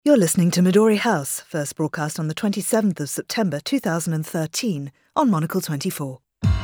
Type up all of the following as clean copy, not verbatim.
You're listening to Midori House, first broadcast on the 27th of September 2013 on Monocle 24.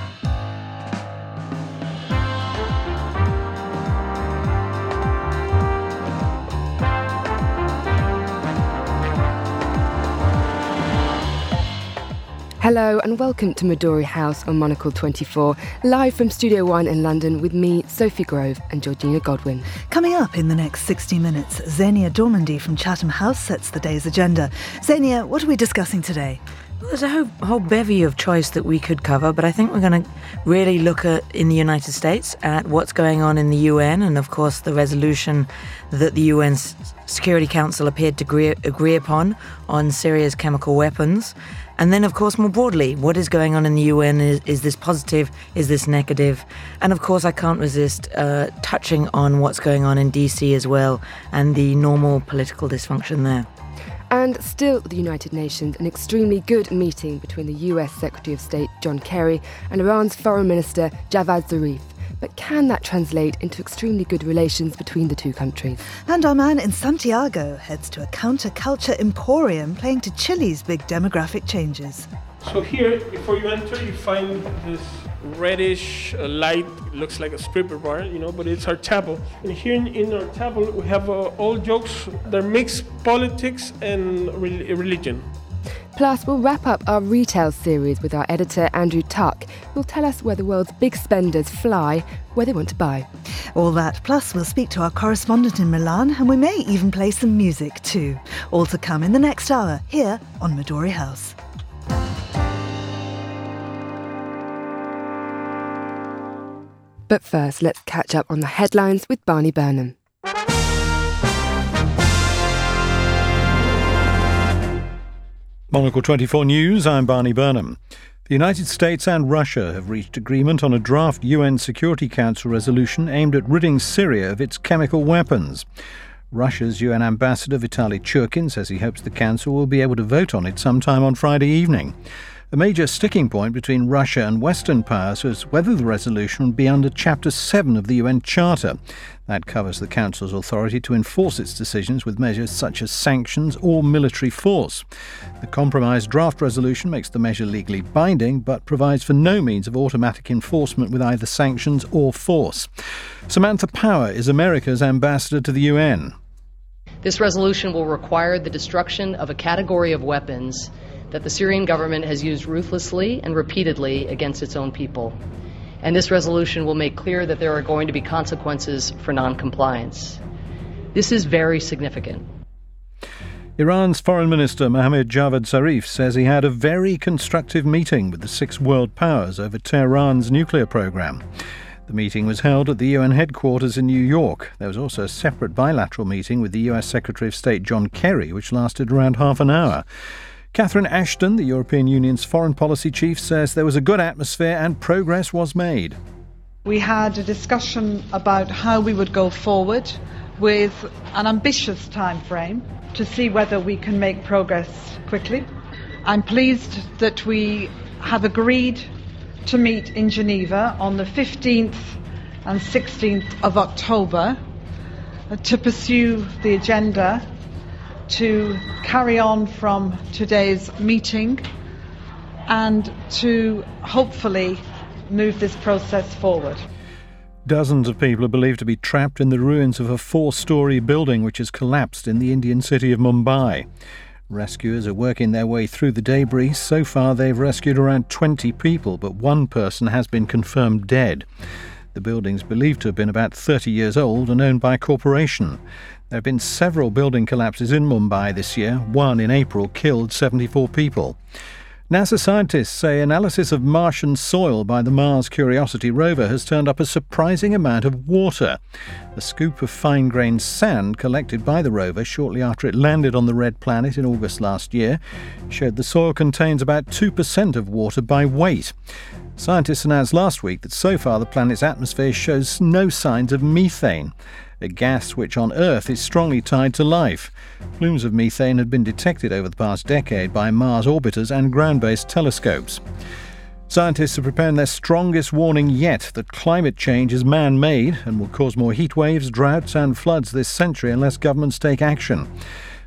Hello and welcome to Midori House on Monocle 24, live from Studio One in London with me, Sophie Grove and Georgina Godwin. Coming up in the next 60 minutes, Zania Dormandy from Chatham House sets the day's agenda. Zania, what are we discussing today? Well, there's a whole bevy of choice that we could cover, but I think we're going to really look at, in the United States, at what's going on in the UN and, of course, the resolution that the UN Security Council appeared to agree upon on Syria's chemical weapons. And then, of course, more broadly, what is going on in the UN? Is this positive? Is this negative? And, of course, I can't resist touching on what's going on in DC as well and the normal political dysfunction there. And still at the United Nations, an extremely good meeting between the US Secretary of State John Kerry and Iran's Foreign Minister Javad Zarif. But can that translate into extremely good relations between the two countries? And our man in Santiago heads to a counterculture emporium playing to Chile's big demographic changes. So here, before you enter, you find this reddish light. It looks like a stripper bar, but it's our table. And here in our table, we have all jokes that mix politics and religion. Plus, we'll wrap up our retail series with our editor, Andrew Tuck, who'll tell us where the world's big spenders fly, where they want to buy. All that, plus we'll speak to our correspondent in Milan, and we may even play some music too. All to come in the next hour, here on Midori House. But first, let's catch up on the headlines with Barney Burnham. Monocle 24 News, I'm Barney Burnham. The United States and Russia have reached agreement on a draft UN Security Council resolution aimed at ridding Syria of its chemical weapons. Russia's UN ambassador Vitaly Churkin says he hopes the Council will be able to vote on it sometime on Friday evening. A major sticking point between Russia and Western powers was whether the resolution would be under Chapter 7 of the UN Charter. That covers the Council's authority to enforce its decisions with measures such as sanctions or military force. The compromise draft resolution makes the measure legally binding, but provides for no means of automatic enforcement with either sanctions or force. Samantha Power is America's ambassador to the UN. This resolution will require the destruction of a category of weapons that the Syrian government has used ruthlessly and repeatedly against its own people. And this resolution will make clear that there are going to be consequences for non-compliance. This is very significant. Iran's Foreign Minister Mohammad Javad Zarif says he had a very constructive meeting with the six world powers over Tehran's nuclear program. The meeting was held at the UN headquarters in New York. There was also a separate bilateral meeting with the US Secretary of State John Kerry, which lasted around half an hour. Catherine Ashton, the European Union's foreign policy chief, says there was a good atmosphere and progress was made. We had a discussion about how we would go forward with an ambitious time frame to see whether we can make progress quickly. I'm pleased that we have agreed to meet in Geneva on the 15th and 16th of October to pursue the agenda to carry on from today's meeting and to hopefully move this process forward. Dozens of people are believed to be trapped in the ruins of a 4-storey building which has collapsed in the Indian city of Mumbai. Rescuers are working their way through the debris. So far they've rescued around 20 people, but one person has been confirmed dead. The building's believed to have been about 30 years old and owned by a corporation. There have been several building collapses in Mumbai this year. One in April killed 74 people. NASA scientists say analysis of Martian soil by the Mars Curiosity rover has turned up a surprising amount of water. A scoop of fine-grained sand collected by the rover shortly after it landed on the red planet in August last year showed the soil contains about 2% of water by weight. Scientists announced last week that so far the planet's atmosphere shows no signs of methane, a gas which on Earth is strongly tied to life. Plumes of methane had been detected over the past decade by Mars orbiters and ground-based telescopes. Scientists are preparing their strongest warning yet that climate change is man-made and will cause more heat waves, droughts and floods this century unless governments take action.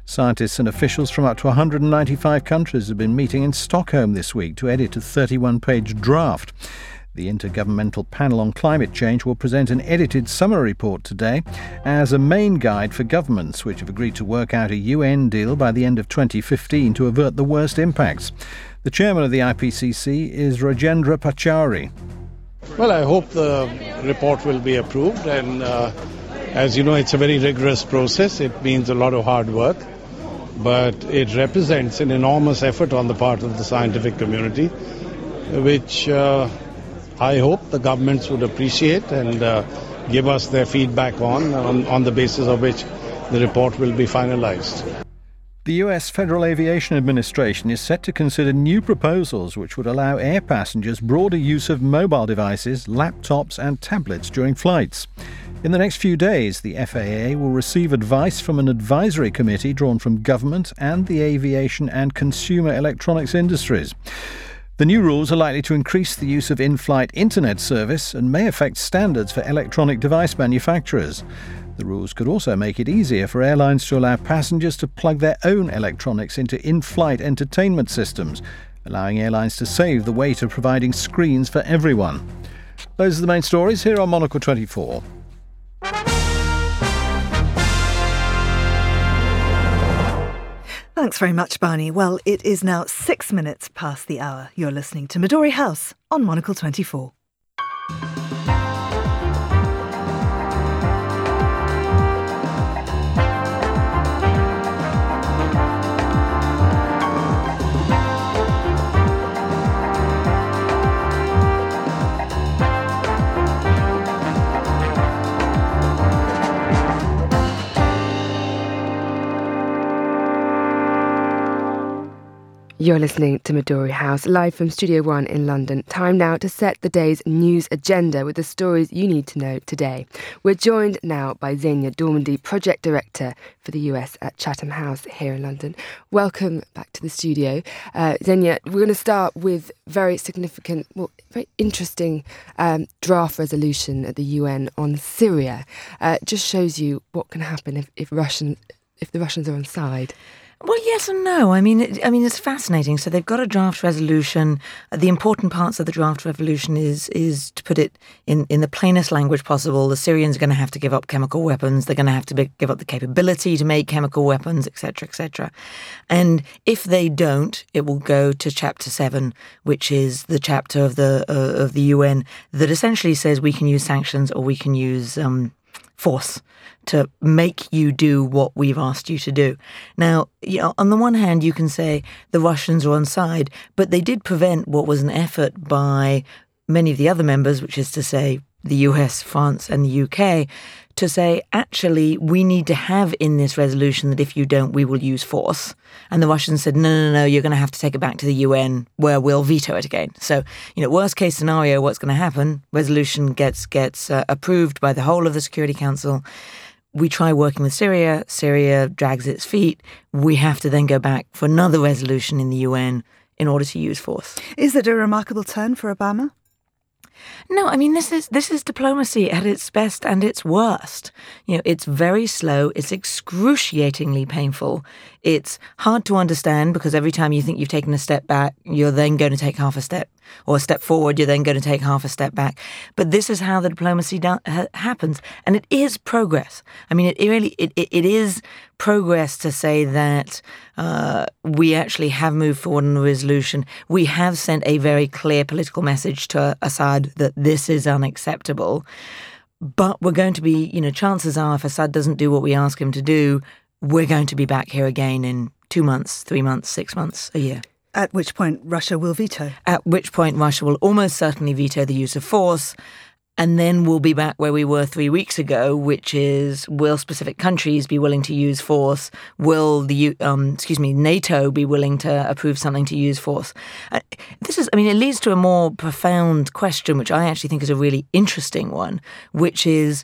Scientists and officials from up to 195 countries have been meeting in Stockholm this week to edit a 31-page draft. The Intergovernmental Panel on Climate Change will present an edited summary report today as a main guide for governments which have agreed to work out a UN deal by the end of 2015 to avert the worst impacts. The chairman of the IPCC is Rajendra Pachauri. Well, I hope the report will be approved, and as you know, it's a very rigorous process. It means a lot of hard work, but it represents an enormous effort on the part of the scientific community, which I hope the governments would appreciate and give us their feedback on the basis of which the report will be finalized. The US Federal Aviation Administration is set to consider new proposals which would allow air passengers broader use of mobile devices, laptops and tablets during flights. In the next few days, the FAA will receive advice from an advisory committee drawn from government and the aviation and consumer electronics industries. The new rules are likely to increase the use of in-flight internet service and may affect standards for electronic device manufacturers. The rules could also make it easier for airlines to allow passengers to plug their own electronics into in-flight entertainment systems, allowing airlines to save the weight of providing screens for everyone. Those are the main stories here on Monocle 24. Thanks very much, Barney. Well, it is now 6 minutes past the hour. You're listening to Midori House on Monocle 24. You're listening to Midori House, live from Studio One in London. Time now to set the day's news agenda with the stories you need to know today. We're joined now by Xenia Dormandy, Project Director for the US at Chatham House here in London. Welcome back to the studio. Xenia, we're going to start with very significant, very interesting draft resolution at the UN on Syria. Just shows you what can happen if the Russians are on side. Well, yes and no. I mean, it's fascinating. So they've got a draft resolution. The important parts of the draft resolution is to put it in the plainest language possible. The Syrians are going to have to give up chemical weapons. They're going to have to give up the capability to make chemical weapons, etc., etc. And if they don't, it will go to Chapter 7, which is the chapter of the UN that essentially says we can use sanctions or we can use force to make you do what we've asked you to do. Now, on the one hand, you can say the Russians are on side, but they did prevent what was an effort by many of the other members, which is to say the US, France and the UK, to say, actually, we need to have in this resolution that if you don't, we will use force. And the Russians said, no, you're going to have to take it back to the UN where we'll veto it again. So, worst case scenario, what's going to happen? Resolution gets approved by the whole of the Security Council. We try working with Syria. Syria drags its feet. We have to then go back for another resolution in the UN in order to use force. Is it a remarkable turn for Obama? No, I mean, this is diplomacy at its best and its worst. It's very slow. It's excruciatingly painful. It's hard to understand because every time you think you've taken a step back, you're then going to take half a step, or a step forward, you're then going to take half a step back. But this is how the diplomacy happens. And it is progress. I mean, it is progress to say that we actually have moved forward on a resolution. We have sent a very clear political message to Assad that this is unacceptable. But we're going to be, chances are if Assad doesn't do what we ask him to do, we're going to be back here again in 2 months, 3 months, 6 months, a year. At which point Russia will veto. At which point Russia will almost certainly veto the use of force. And then we'll be back where we were 3 weeks ago, which is, will specific countries be willing to use force? Will NATO be willing to approve something to use force? It leads to a more profound question, which I actually think is a really interesting one, which is,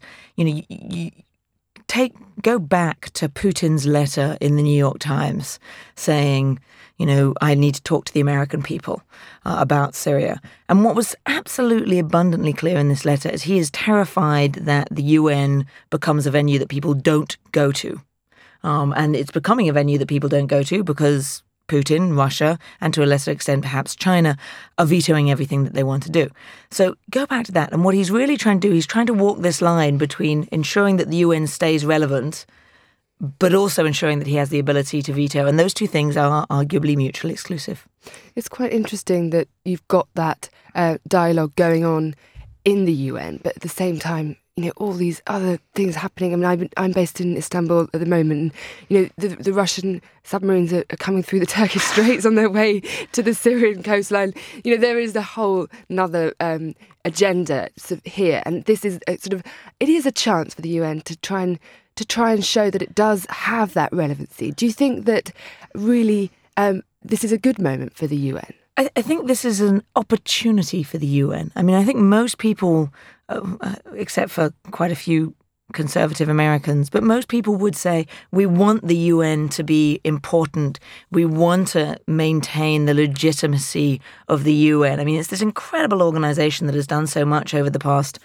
go back to Putin's letter in the New York Times saying, I need to talk to the American people about Syria. And what was absolutely abundantly clear in this letter is he is terrified that the UN becomes a venue that people don't go to. And it's becoming a venue that people don't go to because Putin, Russia, and to a lesser extent perhaps China are vetoing everything that they want to do. So go back to that. And what he's really trying to do, he's trying to walk this line between ensuring that the UN stays relevant, but also ensuring that he has the ability to veto. And those two things are arguably mutually exclusive. It's quite interesting that you've got that dialogue going on in the UN, but at the same time, all these other things happening. I mean, I'm based in Istanbul at the moment, and, the Russian submarines are coming through the Turkish Straits on their way to the Syrian coastline. There is a whole another agenda here, and this is it is a chance for the UN to try and show that it does have that relevancy. Do you think that really this is a good moment for the UN? I think this is an opportunity for the UN. I mean, I think most people, except for quite a few conservative Americans, but most people would say we want the UN to be important. We want to maintain the legitimacy of the UN. I mean, it's this incredible organization that has done so much over the past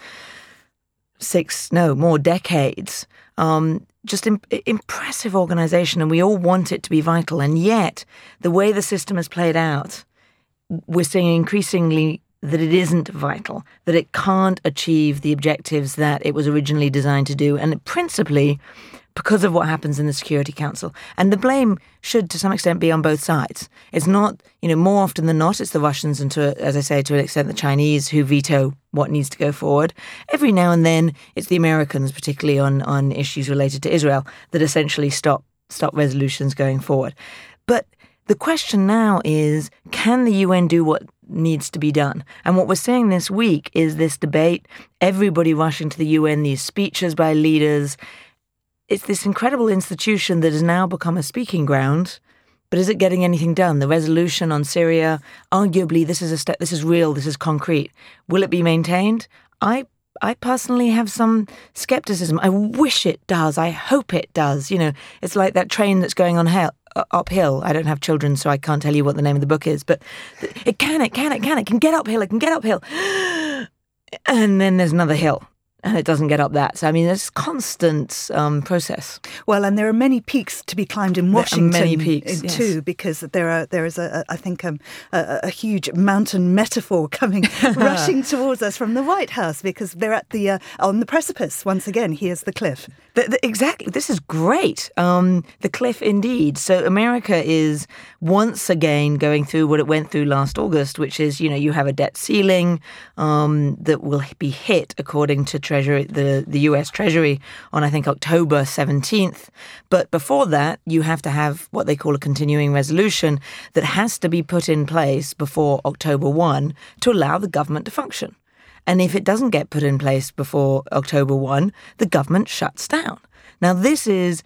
more decades. Just impressive organization, and we all want it to be vital. And yet, the way the system has played out, we're seeing increasingly that it isn't vital, that it can't achieve the objectives that it was originally designed to do, and principally because of what happens in the Security Council. And the blame should, to some extent, be on both sides. It's not, more often than not, it's the Russians and, to an extent, the Chinese who veto what needs to go forward. Every now and then, it's the Americans, particularly on issues related to Israel, that essentially stop resolutions going forward. But the question now is, can the UN do what needs to be done? And what we're seeing this week is this debate, everybody rushing to the UN, these speeches by leaders. It's this incredible institution that has now become a speaking ground, but is it getting anything done? The resolution on Syria, arguably this is a step, this is real, this is concrete. Will it be maintained? I personally have some skepticism. I wish it does. I hope it does. It's like that train that's going on uphill. I don't have children, so I can't tell you what the name of the book is, but it can get uphill. And then there's another hill, and it doesn't get up that. So, I mean, there's constant process. Well, and there are many peaks to be climbed in Washington many peaks, too, yes. Because there is a huge mountain metaphor coming rushing towards us from the White House, because they're at the on the precipice once again. Here's the cliff. Exactly. This is great. The cliff, indeed. So America is once again going through what it went through last August, which is, you have a debt ceiling that will be hit, according to the US Treasury, on, I think, October 17th. But before that, you have to have what they call a continuing resolution that has to be put in place before October 1 to allow the government to function. And if it doesn't get put in place before October 1, the government shuts down. Now, this is,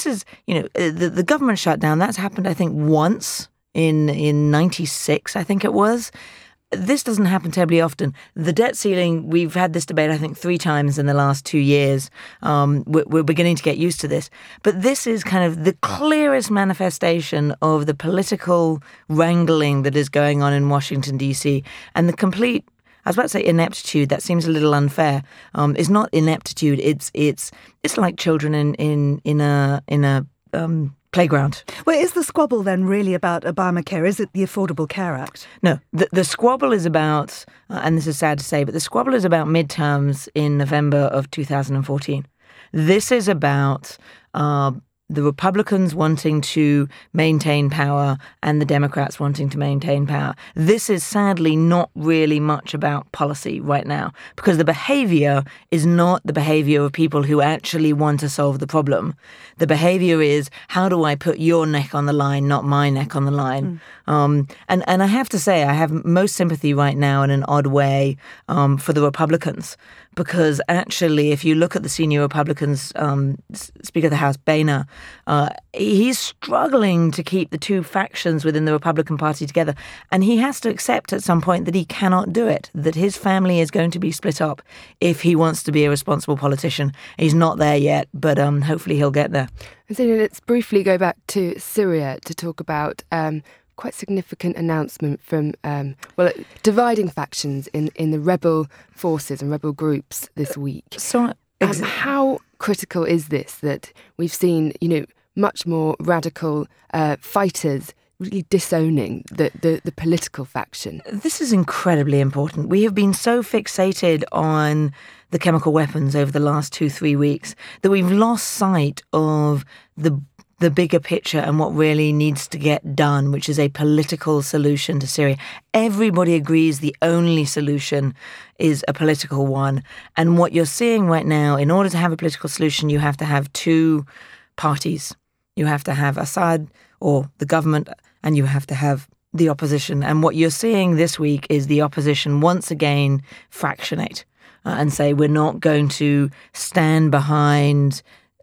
the government shutdown, that's happened, I think, once in 96, I think it was. This doesn't happen terribly often. The debt ceiling, we've had this debate, I think, 3 times in the last 2 years. We're beginning to get used to this. But this is kind of the clearest manifestation of the political wrangling that is going on in Washington, D.C. and the complete, I was about to say ineptitude. That seems a little unfair. It's not ineptitude. It's like children in a playground. Well, is the squabble then really about Obamacare? Is it the Affordable Care Act? No, the squabble is about, and this is sad to say, but the squabble is about midterms in November of 2014. This is about the Republicans wanting to maintain power and the Democrats wanting to maintain power. This is sadly not really much about policy right now, because the behavior is not the behavior of people who actually want to solve the problem. The behavior is, how do I put your neck on the line, not my neck on the line? And I have to say, I have most sympathy right now in an odd way for the Republicans. Because actually, if you look at the senior Republicans, Speaker of the House, Boehner, he's struggling to keep the two factions within the Republican Party together. And he has to accept at some point that he cannot do it, that his family is going to be split up if he wants to be a responsible politician. He's not there yet, but hopefully he'll get there. And so let's briefly go back to Syria to talk about quite significant announcement from, dividing factions in the rebel forces and rebel groups this week. So, how critical is this, that we've seen, much more radical fighters really disowning the political faction. This is incredibly important. We have been so fixated on the chemical weapons over the last 2-3 weeks that we've lost sight of the bigger picture and what really needs to get done, which is a political solution to Syria. Everybody agrees the only solution is a political one. And what you're seeing right now, in order to have a political solution, you have to have two parties. You have to have Assad or the government, and you have to have the opposition. And what you're seeing this week is the opposition once again fractionate and say, we're not going to stand behind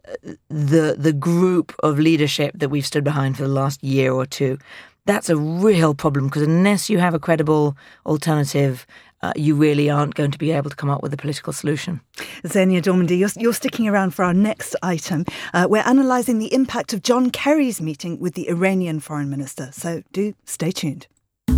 the group of leadership that we've stood behind for the last year or two. That's a real problem, because unless you have a credible alternative, you really aren't going to be able to come up with a political solution. Zenia Dormandy, you're sticking around for our next item. We're analysing the impact of John Kerry's meeting with the Iranian foreign minister, so do stay tuned.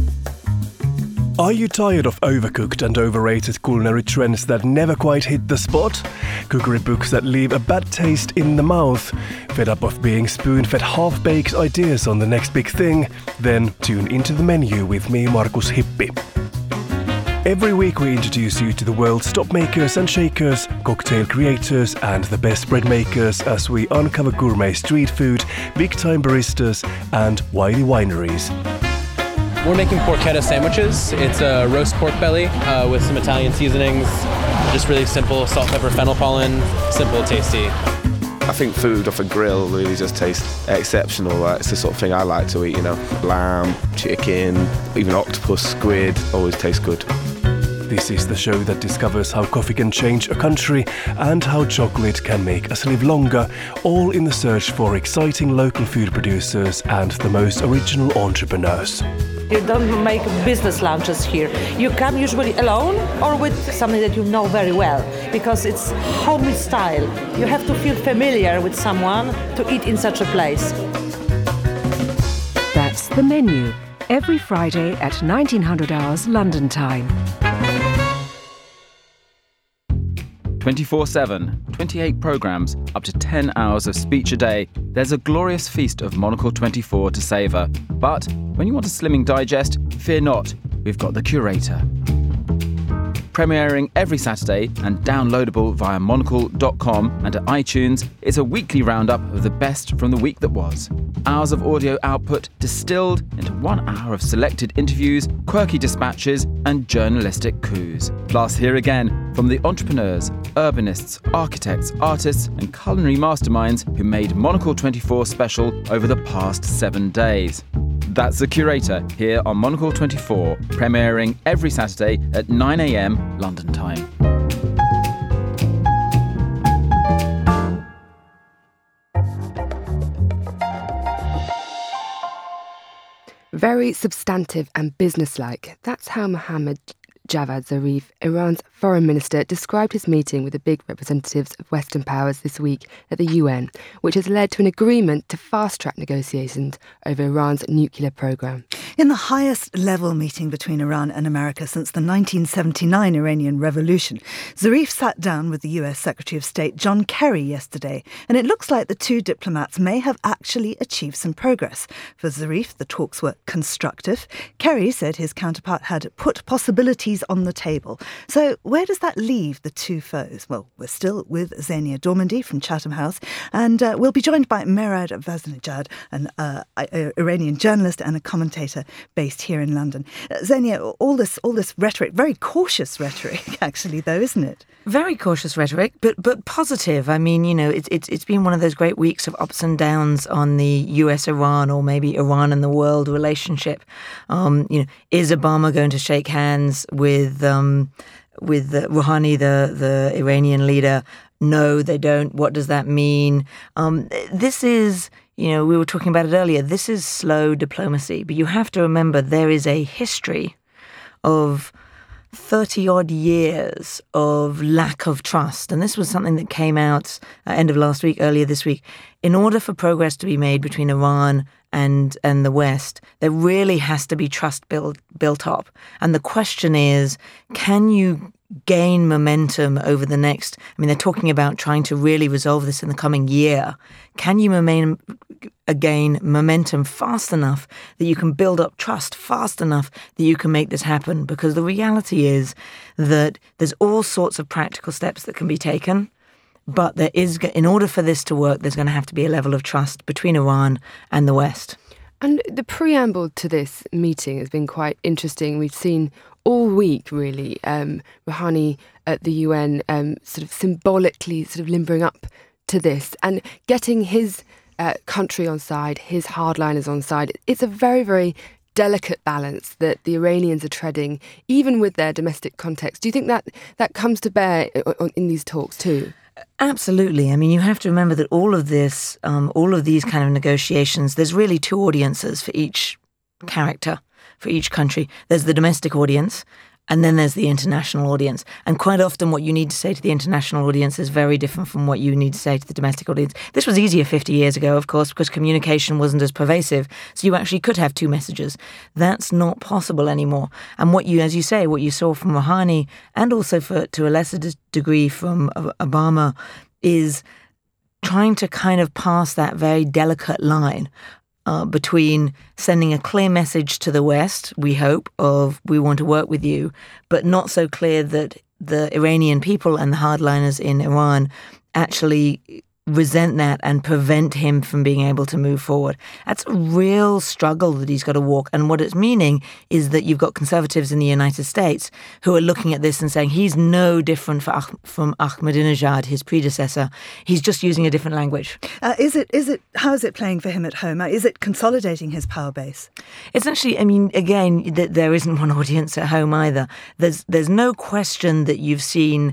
Are you tired of overcooked and overrated culinary trends that never quite hit the spot? Cookery books that leave a bad taste in the mouth? Fed up of being spoon-fed half-baked ideas on the next big thing? Then tune into The Menu with me, Markus Hippi. Every week we introduce you to the world's top makers and shakers, cocktail creators and the best bread makers as we uncover gourmet street food, big-time baristas and wily wineries. We're making porchetta sandwiches. It's a roast pork belly with some Italian seasonings. Just really simple, salt, pepper, fennel pollen, simple, tasty. I think food off a grill really just tastes exceptional. It's the sort of thing I like to eat, Lamb, chicken, even octopus, squid, always tastes good. This is the show that discovers how coffee can change a country and how chocolate can make us live longer, all in the search for exciting local food producers and the most original entrepreneurs. You don't make business lunches here. You come usually alone or with somebody that you know very well, because it's homey style. You have to feel familiar with someone to eat in such a place. That's The Menu, every Friday at 1900 hours London time. 24/7, 28 programmes, up to 10 hours of speech a day. There's a glorious feast of Monocle 24 to savour. But when you want a slimming digest, fear not, we've got The Curator. Premiering every Saturday and downloadable via monocle.com and at iTunes, it's a weekly roundup of the best from the week that was. Hours of audio output distilled into 1 hour of selected interviews, quirky dispatches and journalistic coups. Plus, hear again from the entrepreneurs, urbanists, architects, artists and culinary masterminds who made Monocle 24 special over the past 7 days. That's The Curator here on Monocle 24, premiering every Saturday at 9 a.m. London time. Very substantive and businesslike. That's how Mohammad Javad Zarif, Iran's foreign minister, described his meeting with the big representatives of Western powers this week at the UN, which has led to an agreement to fast-track negotiations over Iran's nuclear program. In the highest level meeting between Iran and America since the 1979 Iranian Revolution, Zarif sat down with the US Secretary of State John Kerry yesterday, and it looks like the two diplomats may have actually achieved some progress. For Zarif, the talks were constructive. Kerry said his counterpart had put possibilities on the table. So where does that leave the two foes? Well, we're still with Zenia Dormandy from Chatham House, and we'll be joined by Merad Vaznejad, an Iranian journalist and a commentator based here in London. Zenia, all this rhetoric, very cautious rhetoric, actually, though, isn't it? Very cautious rhetoric, but positive. I mean, it's been one of those great weeks of ups and downs on the US-Iran, or maybe Iran and the world relationship. Is Obama going to shake hands with Rouhani, the Iranian leader? No, they don't. What does that mean? This is, we were talking about it earlier, this is slow diplomacy. But you have to remember there is a history of 30-odd years of lack of trust. And this was something that came out end of last week, earlier this week. In order for progress to be made between Iran and the West, there really has to be trust built up. And the question is, can you gain momentum over the next, I mean, they're talking about trying to really resolve this in the coming year. Can you gain momentum fast enough that you can build up trust fast enough that you can make this happen? Because the reality is that there's all sorts of practical steps that can be taken, but there is, in order for this to work, there's going to have to be a level of trust between Iran and the West. And the preamble to this meeting has been quite interesting. We've seen all week, really, Rouhani at the UN sort of symbolically sort of limbering up to this and getting his country on side, his hardliners on side. It's a very, very delicate balance that the Iranians are treading, even with their domestic context. Do you think that comes to bear in these talks too? Absolutely. I mean, you have to remember that all of these kind of negotiations, there's really two audiences for each character, for each country. There's the domestic audience, and then there's the international audience. And quite often what you need to say to the international audience is very different from what you need to say to the domestic audience. This was easier 50 years ago, of course, because communication wasn't as pervasive. So you actually could have two messages. That's not possible anymore. And as you say, what you saw from Rouhani, and also to a lesser degree from Obama, is trying to kind of pass that very delicate line between sending a clear message to the West, we hope, of we want to work with you, but not so clear that the Iranian people and the hardliners in Iran actually resent that and prevent him from being able to move forward. That's a real struggle that he's got to walk. And what it's meaning is that you've got conservatives in the United States who are looking at this and saying he's no different from Ahmadinejad, his predecessor. He's just using a different language. How is it playing for him at home? Is it consolidating his power base? It's actually, I mean, again, there isn't one audience at home either. There's no question that you've seen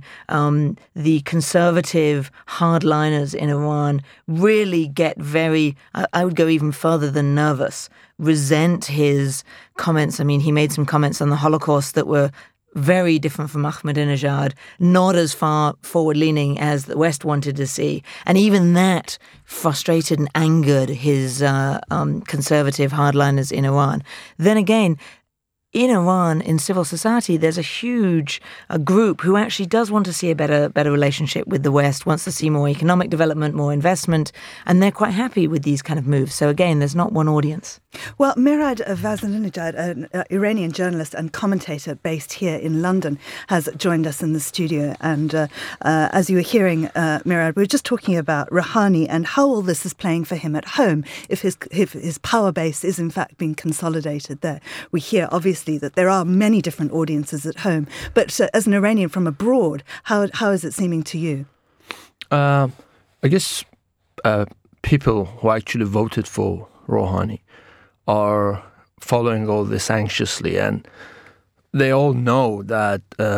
the conservative hardliners in Iran really get very, I would go even further than nervous, resent his comments. I mean, he made some comments on the Holocaust that were very different from Ahmadinejad, not as far forward-leaning as the West wanted to see. And even that frustrated and angered his conservative hardliners in Iran. Then again, in Iran, in civil society, there's a huge group who actually does want to see a better relationship with the West, wants to see more economic development, more investment, and they're quite happy with these kind of moves. So again, there's not one audience. Well, Mirad Vazanejad, an Iranian journalist and commentator based here in London, has joined us in the studio. And as you were hearing, Mirad, we were just talking about Rouhani and how all this is playing for him at home, if his power base is in fact being consolidated there. We hear, obviously, that there are many different audiences at home. But as an Iranian from abroad, how is it seeming to you? I guess people who actually voted for Rouhani are following all this anxiously, and they all know that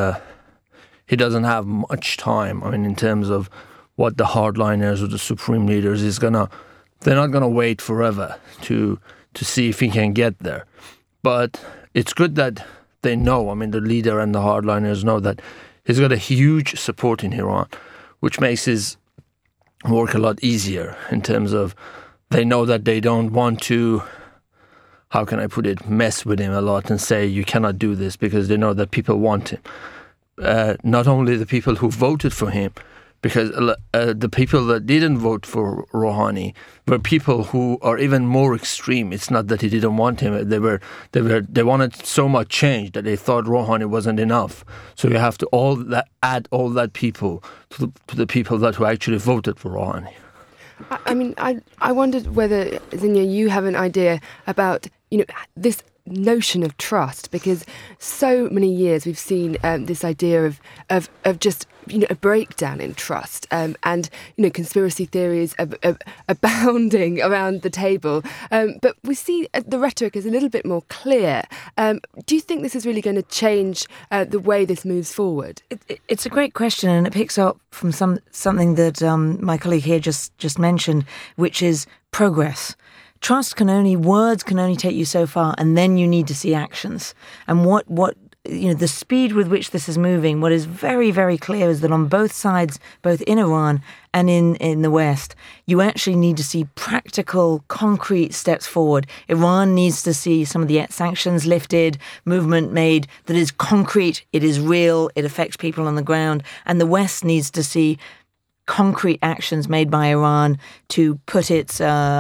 he doesn't have much time. I mean, in terms of what the hardliners or the supreme leaders they're not gonna wait forever to see if he can get there. But it's good that they know, I mean, the leader and the hardliners know that he's got a huge support in Iran, which makes his work a lot easier in terms of they know that they don't want to, how can I put it, mess with him a lot and say you cannot do this, because they know that people want him. Not only the people who voted for him, because the people that didn't vote for Rouhani were people who are even more extreme. It's not that he didn't want him. They wanted so much change that they thought Rouhani wasn't enough. So you have to add all that people to the people who actually voted for Rouhani. I mean, I wondered whether, Zinia, you have an idea about, this notion of trust, because so many years we've seen this idea of just a breakdown in trust, and conspiracy theories abounding around the table, but we see the rhetoric is a little bit more clear. Do you think this is really going to change the way this moves forward? It's a great question, and it picks up from something that my colleague here just mentioned, which is progress. Words can only take you so far, and then you need to see actions. And what the speed with which this is moving, what is very, very clear is that on both sides, both in Iran and in the West, you actually need to see practical, concrete steps forward. Iran needs to see some of the sanctions lifted, movement made that is concrete, it is real, it affects people on the ground. And the West needs to see concrete actions made by Iran to put its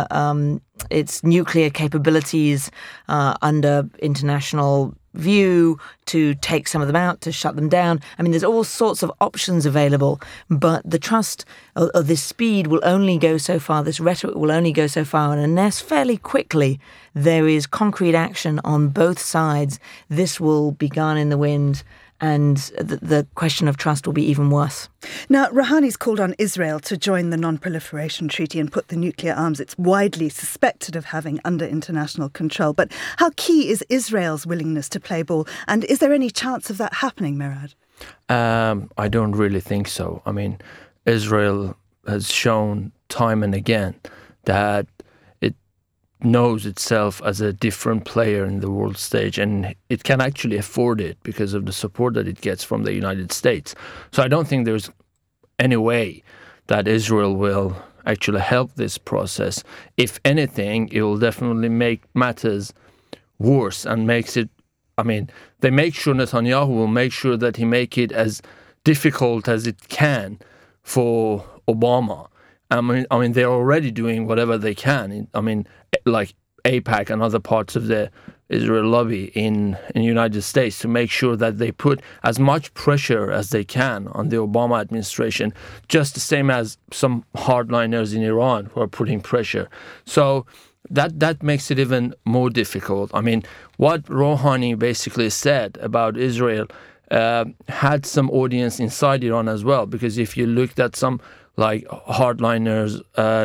nuclear capabilities under international view, to take some of them out, to shut them down. I mean, there's all sorts of options available, but the trust of this speed will only go so far, this rhetoric will only go so far, and unless fairly quickly there is concrete action on both sides, this will be gone in the wind, and the question of trust will be even worse. Now, Rouhani's called on Israel to join the Non-Proliferation Treaty and put the nuclear arms it's widely suspected of having under international control. But how key is Israel's willingness to play ball? And is there any chance of that happening, Merad? I don't really think so. I mean, Israel has shown time and again that knows itself as a different player in the world stage, and it can actually afford it because of the support that it gets from the United States. So I don't think there's any way that Israel will actually help this process. If anything, it will definitely make matters worse and makes it, I mean, they make sure Netanyahu will make sure that he make it as difficult as it can for Obama. I mean, they're already doing whatever they can. I mean, like AIPAC and other parts of the Israel lobby in the United States to make sure that they put as much pressure as they can on the Obama administration, just the same as some hardliners in Iran who are putting pressure. So that makes it even more difficult. I mean, what Rouhani basically said about Israel had some audience inside Iran as well, because if you looked at some like hardliners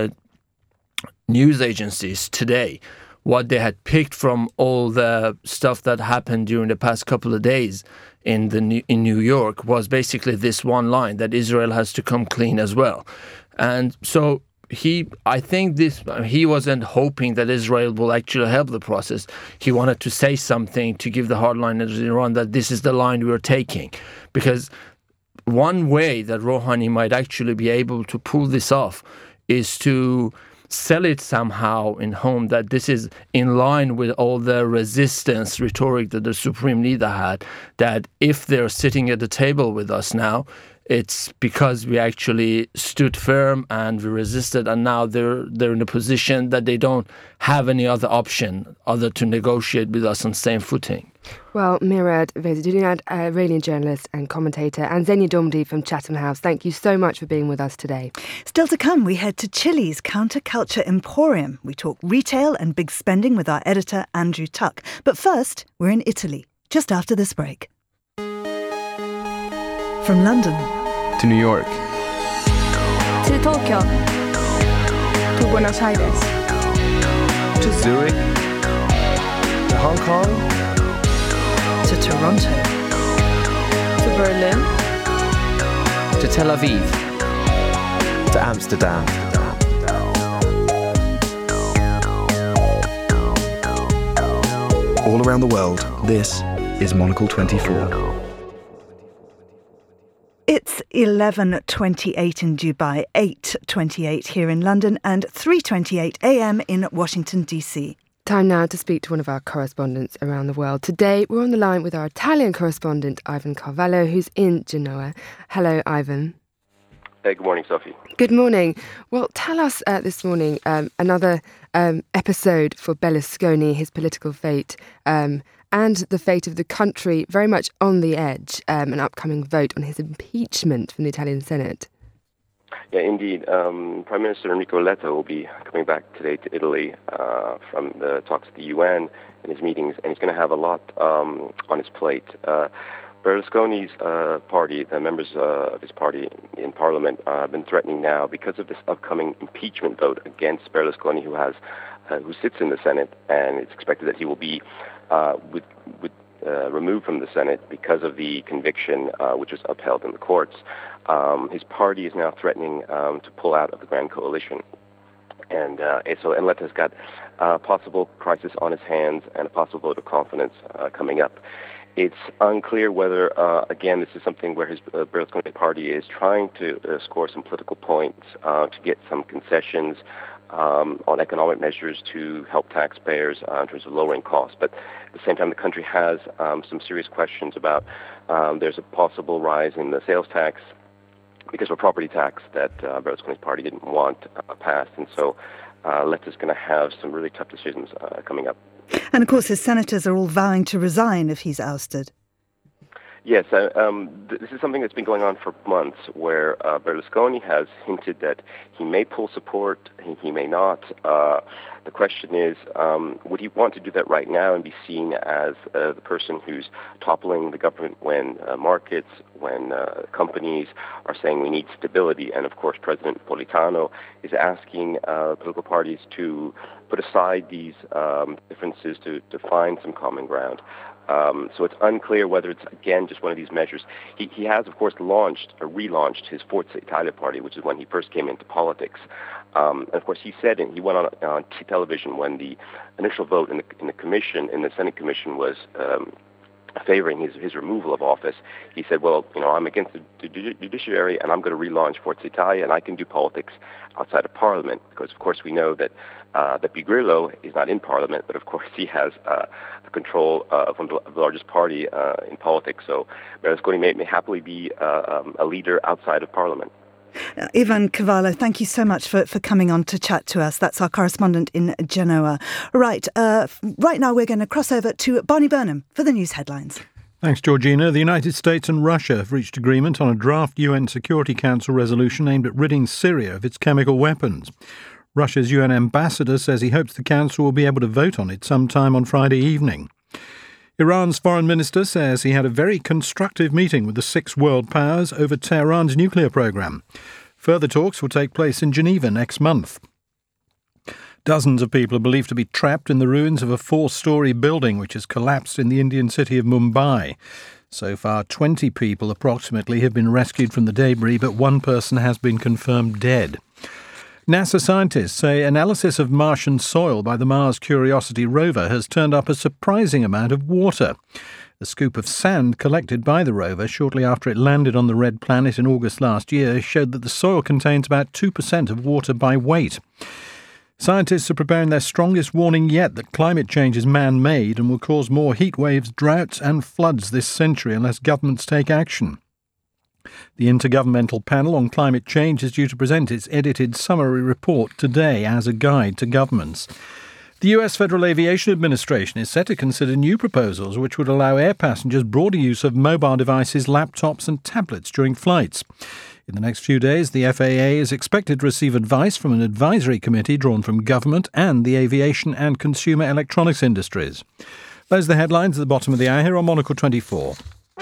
news agencies today, what they had picked from all the stuff that happened during the past couple of days in New York was basically this one line, that Israel has to come clean as well. And so he wasn't hoping that Israel will actually help the process. He wanted to say something to give the hardliners in Iran that this is the line we're taking. Because one way that Rouhani might actually be able to pull this off is to sell it somehow in home that this is in line with all the resistance rhetoric that the Supreme Leader had, that if they're sitting at the table with us now, it's because we actually stood firm and we resisted, and now they're in a position that they don't have any other option other to negotiate with us on same footing. Well, Merad Vezirdounian, Iranian journalist and commentator, and Zenia Domdi from Chatham House, thank you so much for being with us today. Still to come, we head to Chile's Counterculture Emporium. We talk retail and big spending with our editor, Andrew Tuck. But first, we're in Italy, just after this break. From London to New York to Tokyo to Buenos Aires to Zurich to Hong Kong to Toronto to Berlin to Tel Aviv to Amsterdam. All around the world, this is Monocle 24. It's 11:28 in Dubai, 8:28 here in London, and 3:28 a.m. in Washington, D.C. Time now to speak to one of our correspondents around the world. Today, we're on the line with our Italian correspondent, Ivan Carvalho, who's in Genoa. Hello, Ivan. Hey, good morning, Sophie. Good morning. Well, tell us this morning another episode for Berlusconi, his political fate, and the fate of the country very much on the edge, an upcoming vote on his impeachment from the Italian Senate. Yeah, indeed. Prime Minister Enrico Letta will be coming back today to Italy from the talks at the UN and his meetings, and he's going to have a lot on his plate. Berlusconi's party, the members of his party in Parliament, have been threatening now because of this upcoming impeachment vote against Berlusconi, who sits in the Senate, and it's expected that he will be removed from the Senate because of the conviction, which was upheld in the courts. His party is now threatening to pull out of the Grand Coalition. And Letta's got a possible crisis on his hands and a possible vote of confidence coming up. It's unclear whether, again, this is something where his Berlusconi party is trying to score some political points to get some concessions on economic measures to help taxpayers in terms of lowering costs. But at the same time, the country has some serious questions about there's a possible rise in the sales tax because of a property tax that Berlusconi's party didn't want passed. And so Letta's going to have some really tough decisions coming up. And of course, his senators are all vowing to resign if he's ousted. Yes, this is something that's been going on for months, where Berlusconi has hinted that he may pull support, he may not. The question is, would he want to do that right now and be seen as the person who's toppling the government when markets, when companies are saying we need stability? And of course, President Napolitano is asking political parties to put aside these differences to find some common ground. So it's unclear whether it's, again, just one of these measures. He has, of course, relaunched his Forza Italia party, which is when he first came into politics. And of course, he said, and he went on television when the initial vote in the commission, in the Senate commission, was favoring his removal of office. He said, well, I'm against the judiciary, and I'm going to relaunch Forza Italia, and I can do politics outside of Parliament, because, of course, we know that Beppe Grillo is not in Parliament, but, of course, he has the control of the largest party in politics. So Berlusconi may happily be a leader outside of Parliament. Ivan Cavallo, thank you so much for coming on to chat to us. That's our correspondent in Genoa. Right now we're going to cross over to Barney Burnham for the news headlines. Thanks, Georgina. The United States and Russia have reached agreement on a draft UN Security Council resolution aimed at ridding Syria of its chemical weapons. Russia's UN ambassador says he hopes the Council will be able to vote on it sometime on Friday evening. Iran's foreign minister says he had a very constructive meeting with the 6 world powers over Tehran's nuclear program. Further talks will take place in Geneva next month. Dozens of people are believed to be trapped in the ruins of a 4-storey building which has collapsed in the Indian city of Mumbai. So far, 20 people approximately have been rescued from the debris, but one person has been confirmed dead. NASA scientists say analysis of Martian soil by the Mars Curiosity rover has turned up a surprising amount of water. A scoop of sand collected by the rover shortly after it landed on the red planet in August last year showed that the soil contains about 2% of water by weight. Scientists are preparing their strongest warning yet that climate change is man-made and will cause more heat waves, droughts and floods this century unless governments take action. The Intergovernmental Panel on Climate Change is due to present its edited summary report today as a guide to governments. The US Federal Aviation Administration is set to consider new proposals which would allow air passengers broader use of mobile devices, laptops and tablets during flights. In the next few days, the FAA is expected to receive advice from an advisory committee drawn from government and the aviation and consumer electronics industries. Those are the headlines at the bottom of the hour here on Monocle 24.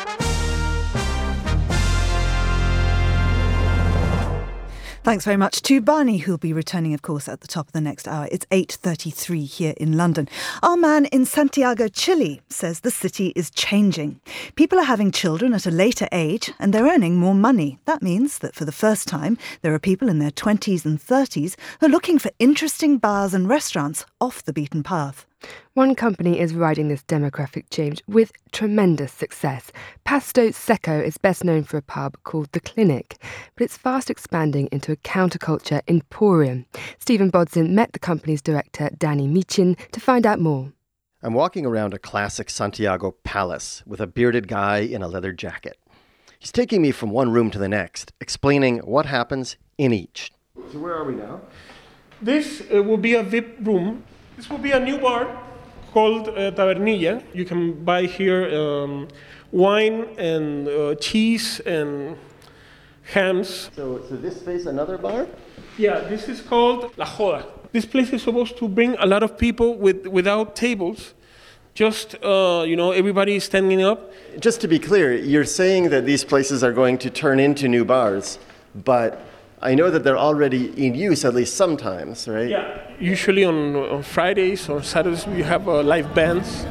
Thanks very much to Barney, who'll be returning, of course, at the top of the next hour. It's 8:33 here in London. Our man in Santiago, Chile, says the city is changing. People are having children at a later age and they're earning more money. That means that for the first time, there are people in their 20s and 30s who are looking for interesting bars and restaurants off the beaten path. One company is riding this demographic change with tremendous success. Pasto Seco is best known for a pub called The Clinic, but it's fast expanding into a counterculture emporium. Stephen Bodson met the company's director, Danny Michin, to find out more. I'm walking around a classic Santiago palace with a bearded guy in a leather jacket. He's taking me from one room to the next, explaining what happens in each. So where are we now? This will be a VIP room. This will be a new bar called Tavernilla. You can buy here wine and cheese and hams. So this space another bar? Yeah, this is called La Joda. This place is supposed to bring a lot of people without tables. Just, everybody standing up. Just to be clear, you're saying that these places are going to turn into new bars, but I know that they're already in use at least sometimes, right? Yeah, usually on Fridays or Saturdays we have live bands.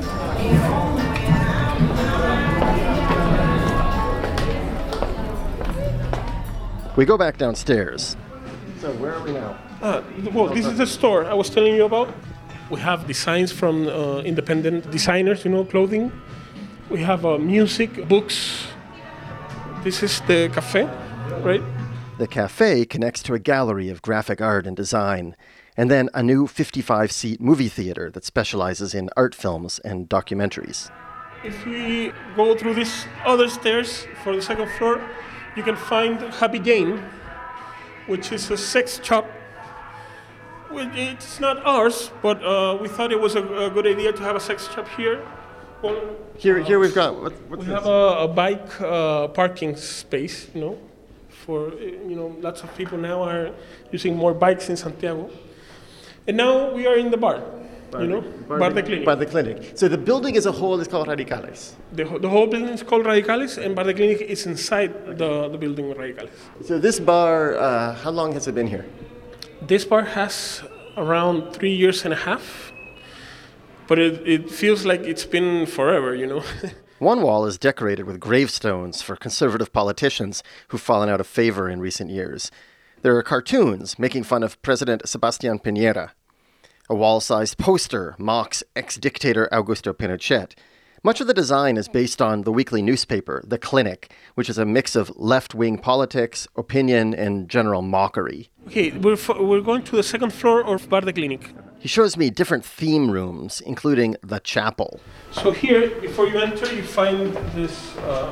We go back downstairs. So where are we now? This is the store I was telling you about. We have designs from independent designers, clothing. We have music, books. This is the cafe, right? The cafe connects to a gallery of graphic art and design, and then a new 55-seat movie theater that specializes in art films and documentaries. If we go through these other stairs for the second floor, you can find Happy Jane, which is a sex shop. Well, it's not ours, but we thought it was a good idea to have a sex shop here. Well, here we've got. We have a bike parking space, for lots of people now are using more bikes in Santiago. And now we are in the bar, Bar de Clinic. Bar de Clinic. So the building as a whole is called Radicales. The whole building is called Radicales, and Bar de Clinic is inside the building of Radicales. So this bar, how long has it been here? This bar has around 3 years and a half, but it feels like it's been forever, One wall is decorated with gravestones for conservative politicians who've fallen out of favor in recent years. There are cartoons making fun of President Sebastián Piñera. A wall-sized poster mocks ex-dictator Augusto Pinochet. Much of the design is based on the weekly newspaper, The Clinic, which is a mix of left-wing politics, opinion, and general mockery. Okay, we're going to the second floor of Bar de Clinic. He shows me different theme rooms, including the chapel. So here, before you enter, you find this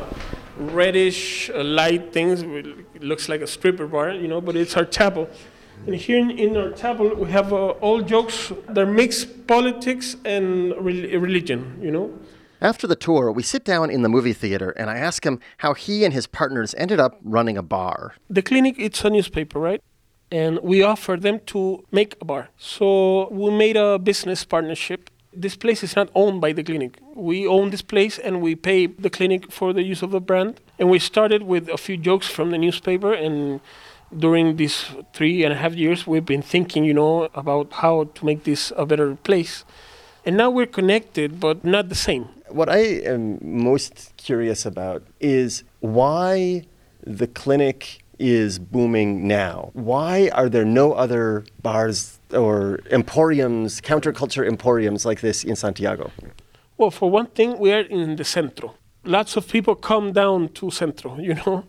reddish light things. It looks like a stripper bar, but it's our chapel. And here in our chapel, we have all jokes that mix politics and religion, After the tour, we sit down in the movie theater, and I ask him how he and his partners ended up running a bar. The Clinic, it's a newspaper, right? And we offered them to make a bar. So we made a business partnership. This place is not owned by the Clinic. We own this place, and we pay the Clinic for the use of the brand. And we started with a few jokes from the newspaper, and during these 3.5 years, we've been thinking, about how to make this a better place. And now we're connected, but not the same. What I am most curious about is why the Clinic is booming now. Why are there no other bars or emporiums, counterculture emporiums like this in Santiago? Well, for one thing, we are in the Centro. Lots of people come down to Centro,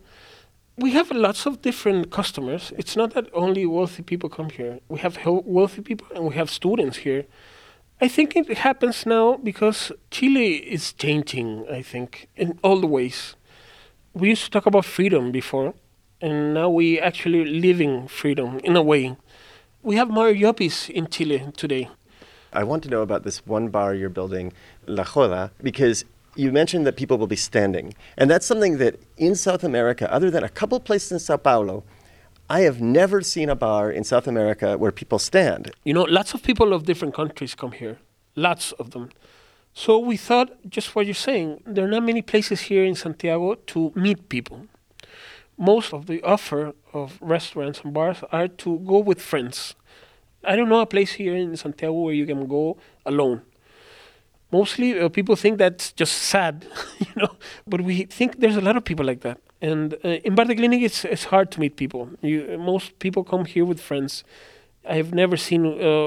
We have lots of different customers. It's not that only wealthy people come here. We have wealthy people and we have students here. I think it happens now because Chile is changing, I think, in all the ways. We used to talk about freedom before, and now we actually living freedom in a way. We have more yuppies in Chile today. I want to know about this one bar you're building, La Joda, because you mentioned that people will be standing. And that's something that in South America, other than a couple places in Sao Paulo, I have never seen a bar in South America where people stand. Lots of people of different countries come here. Lots of them. So we thought, just what you're saying, there are not many places here in Santiago to meet people. Most of the offer of restaurants and bars are to go with friends. I don't know a place here in Santiago where you can go alone. Mostly people think that's just sad, but we think there's a lot of people like that. And in Bar de Clinic, it's hard to meet people. Most people come here with friends. I have never seen,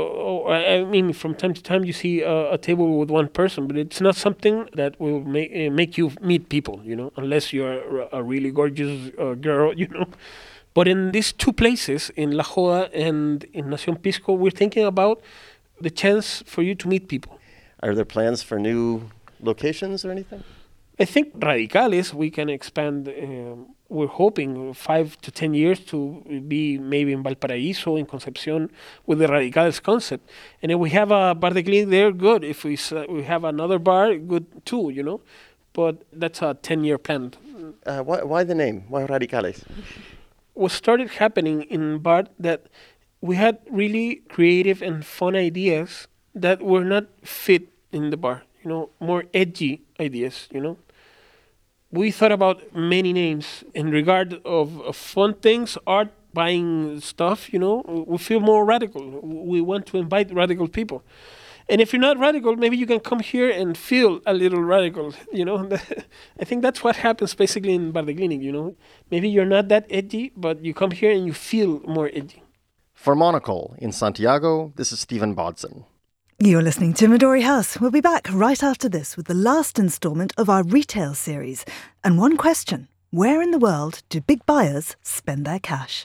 from time to time you see a table with one person, but it's not something that will make you meet people, unless you're a really gorgeous girl, But in these two places, in La Joda and in Nación Pisco, we're thinking about the chance for you to meet people. Are there plans for new locations or anything? I think Radicales, we can expand. We're hoping 5 to 10 years to be maybe in Valparaíso, in Concepción, with the Radicales concept. And if we have a Bar de Clinic there, good. If we have another bar, good too, But that's a 10-year plan. Why the name? Why Radicales? What started happening in Bar that we had really creative and fun ideas that were not fit in the bar, more edgy ideas, We thought about many names in regard of fun things, art, buying stuff, We feel more radical. We want to invite radical people. And if you're not radical, maybe you can come here and feel a little radical, I think that's what happens basically in Bar de Clinic, Maybe you're not that edgy, but you come here and you feel more edgy. For Monocle in Santiago, this is Stephen Bodson. You're listening to Midori House. We'll be back right after this with the last instalment of our retail series. And one question: where in the world do big buyers spend their cash?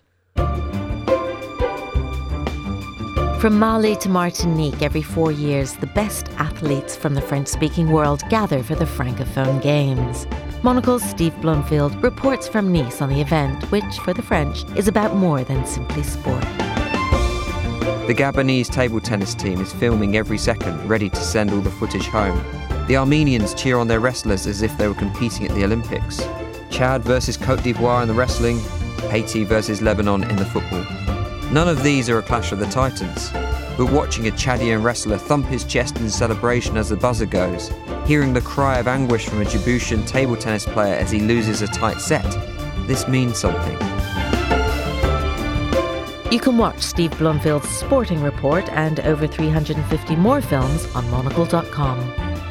From Mali to Martinique, every 4 years, the best athletes from the French-speaking world gather for the Francophone Games. Monocle's Steve Blumfield reports from Nice on the event, which, for the French, is about more than simply sport. The Gabonese table tennis team is filming every second, ready to send all the footage home. The Armenians cheer on their wrestlers as if they were competing at the Olympics. Chad versus Côte d'Ivoire in the wrestling, Haiti versus Lebanon in the football. None of these are a clash of the titans. But watching a Chadian wrestler thump his chest in celebration as the buzzer goes, hearing the cry of anguish from a Djiboutian table tennis player as he loses a tight set, this means something. You can watch Steve Blumfield's sporting report and over 350 more films on monocle.com.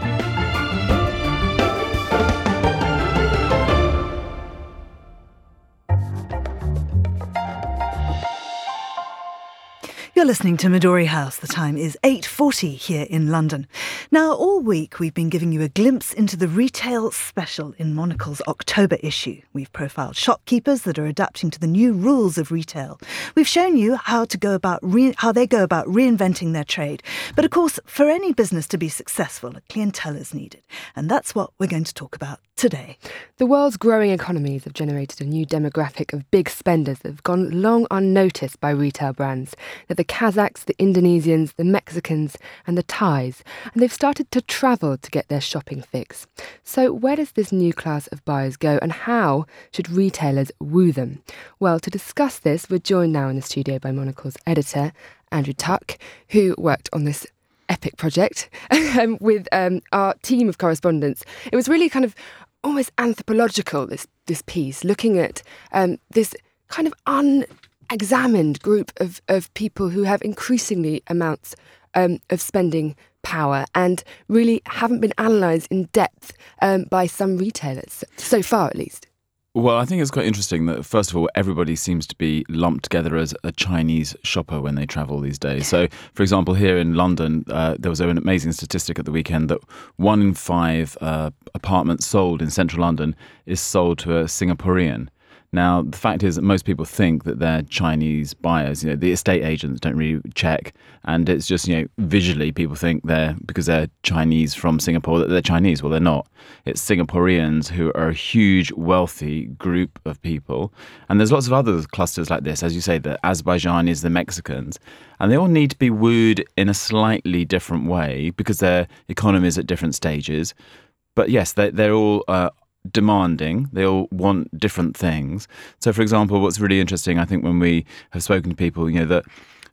You're listening to Midori House. The time is 8:40 here in London. Now, all week we've been giving you a glimpse into the retail special in Monocle's October issue. We've profiled shopkeepers that are adapting to the new rules of retail. We've shown you how they go about reinventing their trade. But of course, for any business to be successful, a clientele is needed. And that's what we're going to talk about today. The world's growing economies have generated a new demographic of big spenders that have gone long unnoticed by retail brands. They're the Kazakhs, the Indonesians, the Mexicans and the Thais, and they've started to travel to get their shopping fix. So where does this new class of buyers go, and how should retailers woo them? Well, to discuss this, we're joined now in the studio by Monocle's editor, Andrew Tuck, who worked on this epic project with our team of correspondents. It was really kind of almost anthropological, this piece, looking at this kind of unexamined group of people who have increasingly amounts of spending power and really haven't been analysed in depth by some retailers, so far at least. Well, I think it's quite interesting that, first of all, everybody seems to be lumped together as a Chinese shopper when they travel these days. So, for example, here in London, there was an amazing statistic at the weekend that 1 in 5 apartments sold in central London is sold to a Singaporean. Now, the fact is that most people think that they're Chinese buyers. You know, the estate agents don't really check. And it's just, visually people think because they're Chinese from Singapore, that they're Chinese. Well, they're not. It's Singaporeans who are a huge, wealthy group of people. And there's lots of other clusters like this. As you say, the Azerbaijanis, the Mexicans. And they all need to be wooed in a slightly different way because their economies at different stages. But yes, they're all demanding. They all want different things. So, for example, what's really interesting, I think, when we have spoken to people, that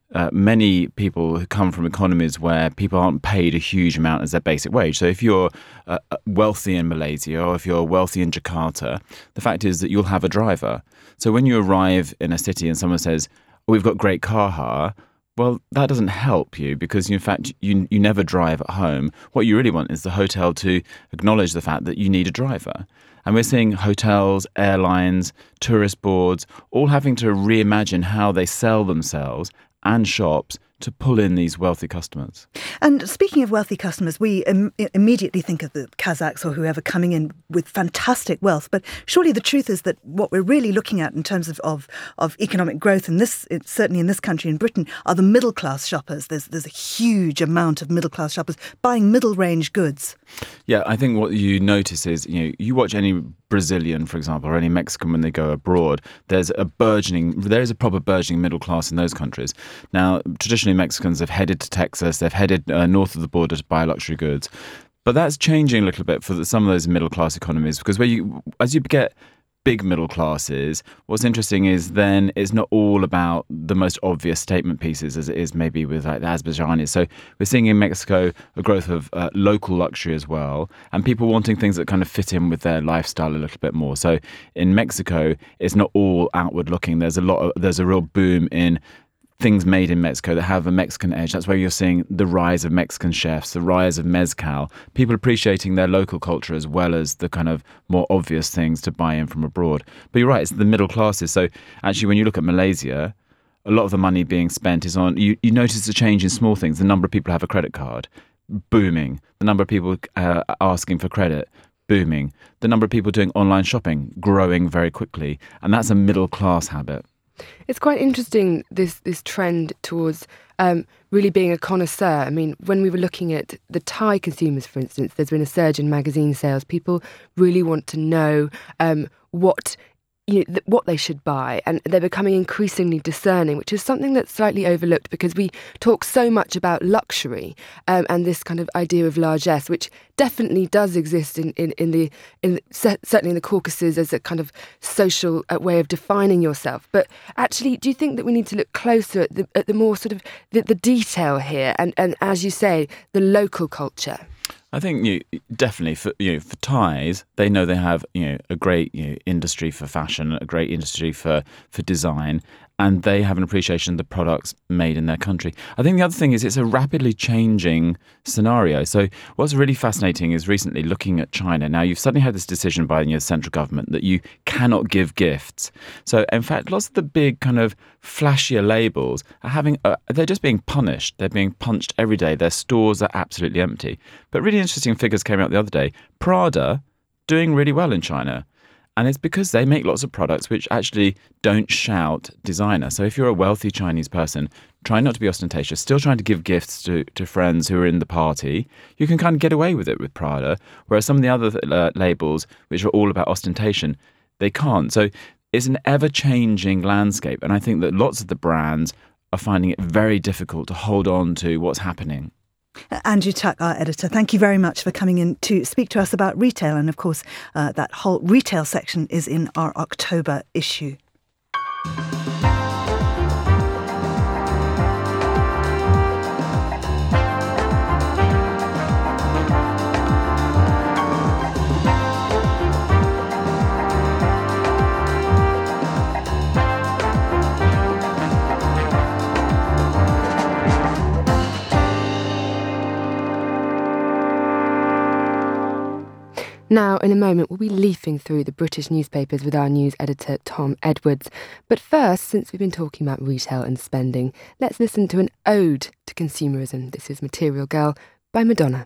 many people who come from economies where people aren't paid a huge amount as their basic wage. So if you're wealthy in Malaysia or if you're wealthy in Jakarta, the fact is that you'll have a driver. So when you arrive in a city and someone says, we've got great car hire, well, that doesn't help you because, in fact, you never drive at home. What you really want is the hotel to acknowledge the fact that you need a driver. And we're seeing hotels, airlines, tourist boards, all having to reimagine how they sell themselves and shops to pull in these wealthy customers. And speaking of wealthy customers, we immediately think of the Kazakhs or whoever coming in with fantastic wealth. But surely the truth is that what we're really looking at in terms of economic growth, and certainly in this country, in Britain, are the middle class shoppers. There's a huge amount of middle class shoppers buying middle range goods. Yeah, I think what you notice is, you watch any Brazilian, for example, or any Mexican when they go abroad, there is a proper burgeoning middle class in those countries. Now, traditionally, Mexicans have headed to Texas, they've headed north of the border to buy luxury goods. But that's changing a little bit for some of those middle class economies, because as you get big middle classes, what's interesting is then it's not all about the most obvious statement pieces as it is maybe with like the Azerbaijanis. So we're seeing in Mexico a growth of local luxury as well, and people wanting things that kind of fit in with their lifestyle a little bit more. So in Mexico, it's not all outward looking. There's a real boom in things made in Mexico that have a Mexican edge. That's where you're seeing the rise of Mexican chefs, the rise of mezcal, people appreciating their local culture as well as the kind of more obvious things to buy in from abroad. But you're right, it's the middle classes. So actually, when you look at Malaysia, a lot of the money being spent is on, you notice a change in small things. The number of people who have a credit card, booming. The number of people asking for credit, booming. The number of people doing online shopping, growing very quickly. And that's a middle class habit. It's quite interesting, this trend towards really being a connoisseur. I mean, when we were looking at the Thai consumers, for instance, there's been a surge in magazine sales. People really want to know what they should buy, and they're becoming increasingly discerning, which is something that's slightly overlooked because we talk so much about luxury and this kind of idea of largesse, which definitely does exist certainly in the Caucasus as a kind of social way of defining yourself. But actually, do you think that we need to look closer at the more sort of the detail here, and as you say, the local culture? I think definitely for Thais, they know they have a great industry for fashion, a great industry for design, and they have an appreciation of the products made in their country. I think the other thing is it's a rapidly changing scenario. So what's really fascinating is recently looking at China. Now you've suddenly had this decision by the central government that you cannot give gifts. So in fact, lots of the big kind of flashier labels are they're just being punished. They're being punched every day. Their stores are absolutely empty. But really interesting figures came out the other day. Prada doing really well in China. And it's because they make lots of products which actually don't shout designer. So if you're a wealthy Chinese person, trying not to be ostentatious, still trying to give gifts to friends who are in the party, you can kind of get away with it with Prada. Whereas some of the other labels, which are all about ostentation, they can't. So it's an ever-changing landscape. And I think that lots of the brands are finding it very difficult to hold on to what's happening. Andrew Tuck, our editor, thank you very much for coming in to speak to us about retail. And of course, that whole retail section is in our October issue. Now, in a moment, we'll be leafing through the British newspapers with our news editor, Tom Edwards. But first, since we've been talking about retail and spending, let's listen to an ode to consumerism. This is Material Girl by Madonna.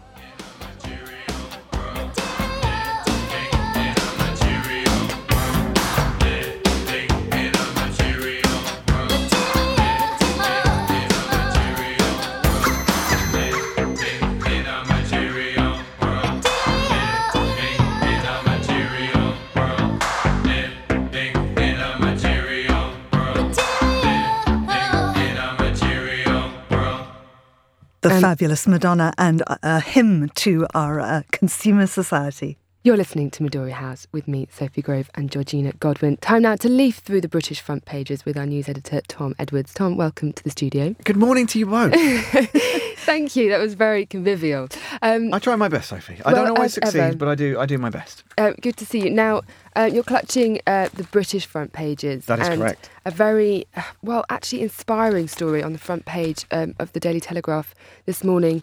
The fabulous Madonna, and a hymn to our consumer society. You're listening to Midori House with me, Sophie Grove, and Georgina Godwin. Time now to leaf through the British front pages with our news editor, Tom Edwards. Tom, welcome to the studio. Good morning to you both. Thank you. That was very convivial. I try my best, Sophie. I don't always succeed, but I do my best. Good to see you. Now, you're clutching the British front pages. That is correct. A very, actually inspiring story on the front page of the Daily Telegraph this morning.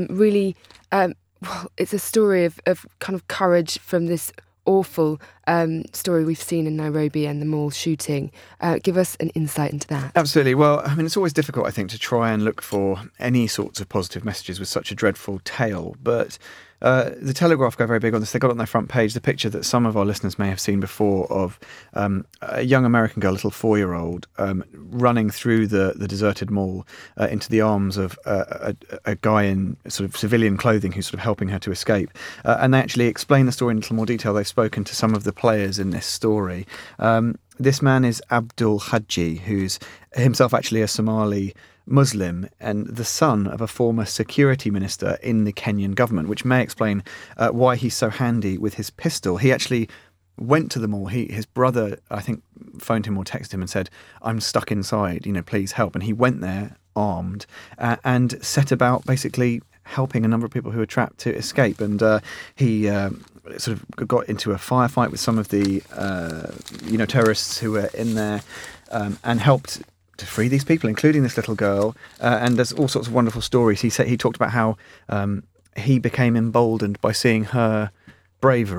It's a story of kind of courage from this awful story we've seen in Nairobi and the mall shooting. Give us an insight into that. Absolutely. Well, I mean, it's always difficult, I think, to try and look for any sorts of positive messages with such a dreadful tale. But the Telegraph go very big on this. They got on their front page the picture that some of our listeners may have seen before of a young American girl, a little 4-year-old, running through the deserted mall into the arms of a guy in sort of civilian clothing who's sort of helping her to escape. And they actually explain the story in a little more detail. They've spoken to some of the players in this story. This man is Abdul Haji, who's himself actually a Somali Muslim and the son of a former security minister in the Kenyan government, which may explain why he's so handy with his pistol. He actually went to the mall. His brother, I think, phoned him or texted him and said, "I'm stuck inside, please help." And he went there armed and set about basically helping a number of people who were trapped to escape. And he sort of got into a firefight with some of the terrorists who were in there and helped to free these people, including this little girl. And there's all sorts of wonderful stories. He talked about how he became emboldened by seeing her bravery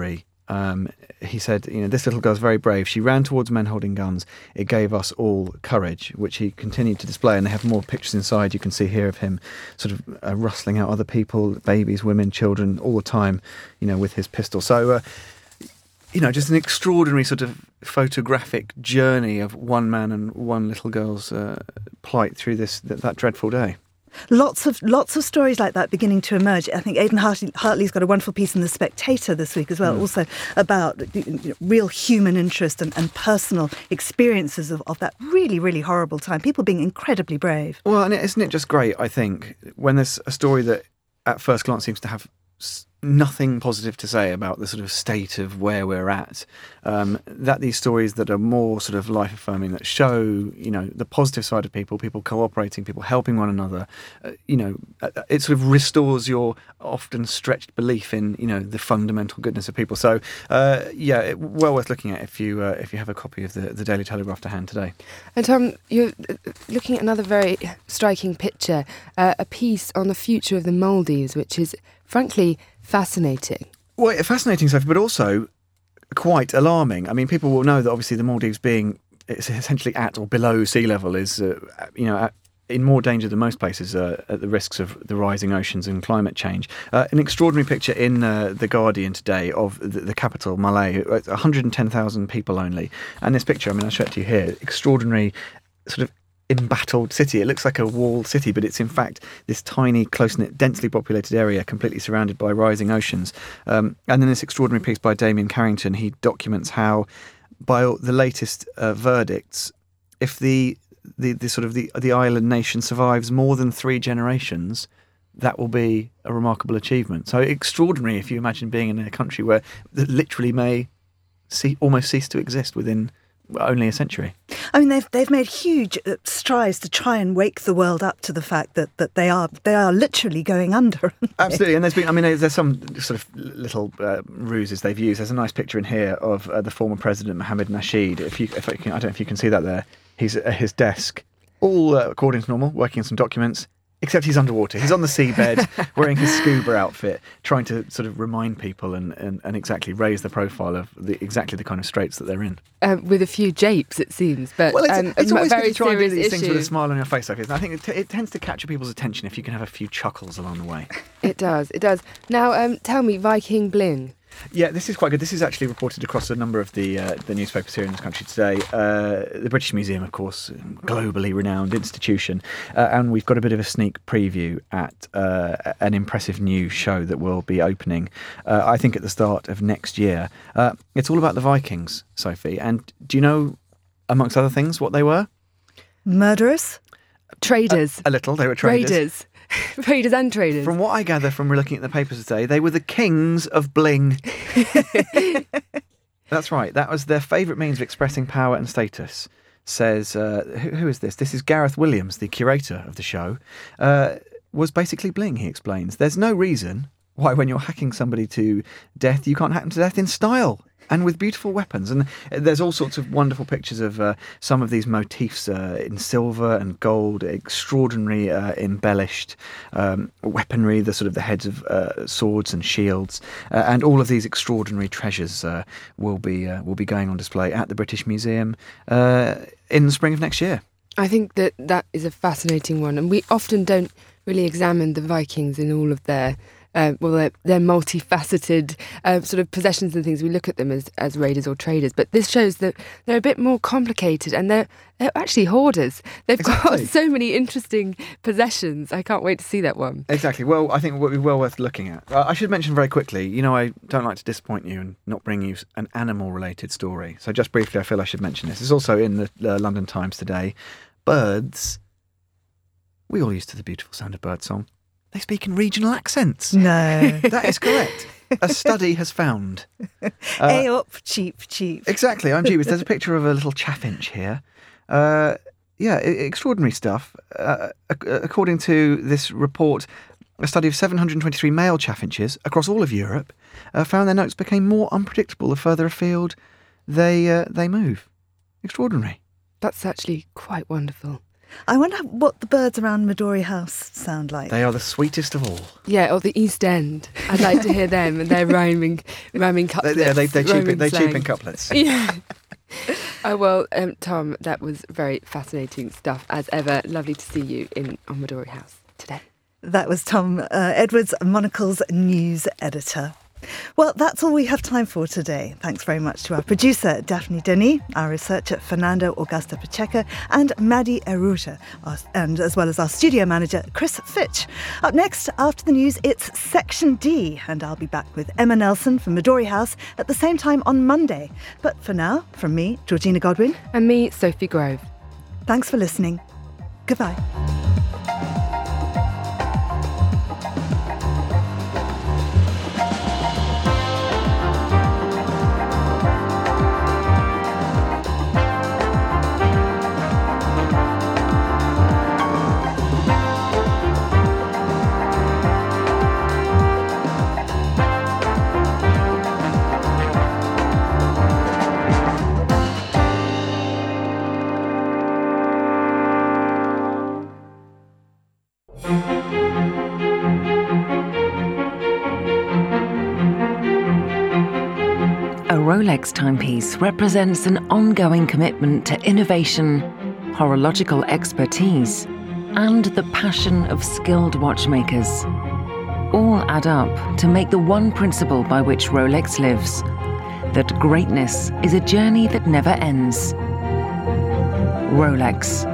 He said, this little girl's very brave. She ran towards men holding guns. It gave us all courage, which he continued to display. And they have more pictures inside. You can see here of him sort of rustling out other people, babies, women, children, all the time, with his pistol. So, just an extraordinary sort of photographic journey of one man and one little girl's plight through that dreadful day. Lots of stories like that beginning to emerge. I think Aidan Hartley's got a wonderful piece in The Spectator this week as well, also about real human interest and personal experiences of that really, really horrible time. People being incredibly brave. Well, and isn't it just great, I think, when there's a story that at first glance seems to have nothing positive to say about the sort of state of where we're at, that these stories that are more sort of life-affirming, that show, the positive side of people cooperating, people helping one another, it sort of restores your often stretched belief in, the fundamental goodness of people. So, well worth looking at if you have a copy of the Daily Telegraph to hand today. And Tom, you're looking at another very striking picture, a piece on the future of the Maldives, which is frankly fascinating. Well, fascinating, Sophie, but also quite alarming. I mean, people will know that obviously the Maldives it's essentially at or below sea level is, in more danger than most places at the risks of the rising oceans and climate change. An extraordinary picture in The Guardian today of the capital, Malé, 110,000 people only. And this picture, I'll show it to you here, extraordinary sort of embattled city. It looks like a walled city, but it's in fact this tiny, close-knit, densely populated area completely surrounded by rising oceans. And then this extraordinary piece by Damien Carrington, he documents how, by the latest verdicts, if the island nation survives more than 3 generations, that will be a remarkable achievement. So extraordinary if you imagine being in a country where that literally may almost cease to exist within only a century. I mean, they've made huge strides to try and wake the world up to the fact that they are literally going under. Absolutely, and there's some sort of little ruses they've used. There's a nice picture in here of the former president Mohammed Nasheed. I don't know if you can see that there. He's at his desk, all according to normal, working on some documents. Except he's underwater. He's on the seabed, wearing his scuba outfit, trying to sort of remind people and exactly raise the profile of exactly the kind of straits that they're in. With a few japes, it seems. But it's always very good to try and do these serious things issue. with a smile on your face, like this. And I think it tends to capture people's attention if you can have a few chuckles along the way. It does. Now, tell me, Viking Bling. Yeah, this is quite good. This is actually reported across a number of the newspapers here in this country today. The British Museum, of course, globally renowned institution. And we've got a bit of a sneak preview at an impressive new show that will be opening, I think, at the start of next year. It's all about the Vikings, Sophie. And do you know, amongst other things, what they were? Murderers? Traders. A little. They were traders. Raiders. Raiders and traders. From what I gather from looking at the papers today, they were the kings of bling. That's right. That was their favourite means of expressing power and status, says... who is this? This is Gareth Williams, the curator of the show. Was basically bling, he explains. There's no reason why when you're hacking somebody to death, you can't hack them to death in style and with beautiful weapons. And there's all sorts of wonderful pictures of some of these motifs in silver and gold, extraordinary embellished weaponry, the sort of the heads of swords and shields, and all of these extraordinary treasures will be going on display at the British Museum in the spring of next year. I think that is a fascinating one, and we often don't really examine the Vikings in all of their their multifaceted sort of possessions and things. We look at them as raiders or traders, but this shows that they're a bit more complicated, and they're actually hoarders. They've got so many interesting possessions. I can't wait to see that one. Exactly. Well, I think it would be well worth looking at. I should mention very quickly, I don't like to disappoint you and not bring you an animal-related story. So just briefly, I feel I should mention this. It's also in the London Times today. Birds, we all used to the beautiful sound of birdsong. They speak in regional accents. No. That is correct. A study has found. Up, cheap. Exactly. I'm dubious. There's a picture of a little chaffinch here. Extraordinary stuff. According to this report, a study of 723 male chaffinches across all of Europe found their notes became more unpredictable the further afield they move. Extraordinary. That's actually quite wonderful. I wonder what the birds around Midori House sound like. They are the sweetest of all. Yeah, or the East End. I'd like to hear them and their rhyming couplets. They're cheaping couplets. Yeah. Oh, well, Tom, that was very fascinating stuff as ever. Lovely to see you on Midori House today. That was Tom Edwards, Monocle's news editor. Well, that's all we have time for today. Thanks very much to our producer, Daphne Denis, our researcher, Fernando Augusto Pacheco, and Maddie Eruta, and as well as our studio manager, Chris Fitch. Up next, after the news, it's Section D, and I'll be back with Emma Nelson from Midori House at the same time on Monday. But for now, from me, Georgina Godwin. And me, Sophie Grove. Thanks for listening. Goodbye. A Rolex timepiece represents an ongoing commitment to innovation, horological expertise, and the passion of skilled watchmakers. All add up to make the one principle by which Rolex lives, that greatness is a journey that never ends. Rolex.